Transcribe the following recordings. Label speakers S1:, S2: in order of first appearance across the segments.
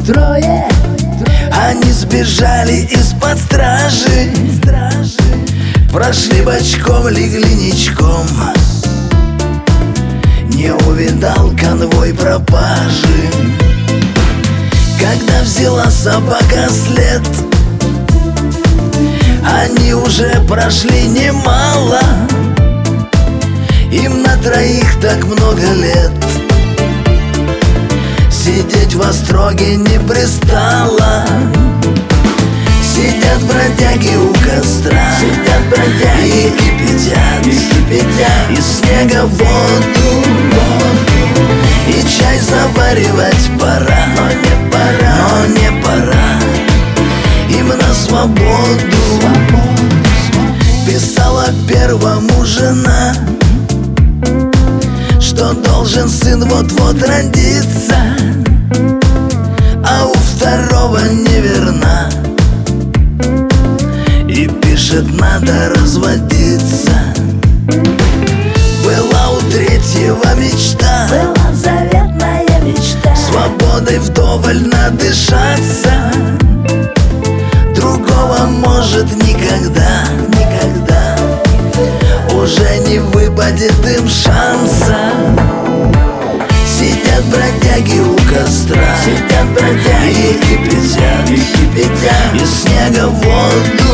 S1: трое.
S2: Они сбежали из-под стражи, прошли бочком, легли ничком. Не увидал конвой пропажи. Когда взяла собака след, они уже прошли немало. Им на троих так много лет. Сидеть в остроге не пристало. Сидят бродяги у костра, сидят бродяги и кипятят из снега воду. И чай заваривать пора, но не пора им на свободу. Писала первому жена, что должен сын вот-вот родиться, а у второго неверна. И пишет, надо разводиться. Была у третьего мечта,
S1: Была заветная мечта,
S2: свободой вдоволь надышаться. Другого может никогда уже не выпадет им шанса. Сидят бродяги у костра, сидят бродяги и кипятят из снега воду.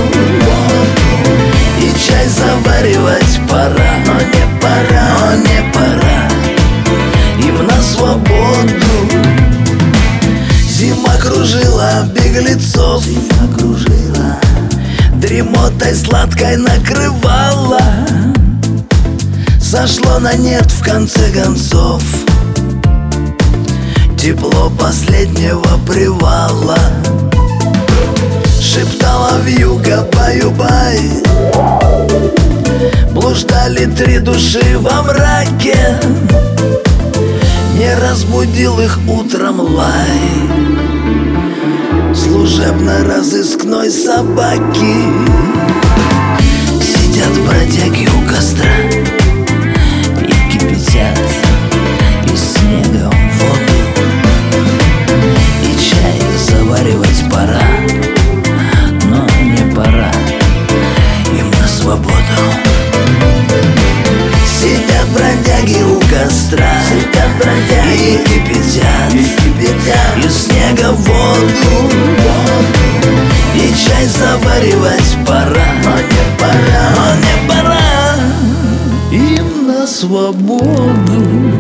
S2: И чай заваривать пора, но не пора им на свободу. Зима кружила беглецов, дремотой сладкой накрывала. Сошло на нет в конце концов тепло последнего привала. Шептала вьюга баю-бай, блуждали три души во мраке. Не разбудил их утром лай служебно-розыскной собаки. Сидят бродяги у костра и кипятят из снега воду. И чай заваривать пора, но не пора им на свободу. Сидят бродяги у костра, сидят бродяги и кипятят из снега воду. И чай заваривать пора, но не пора им на свободу.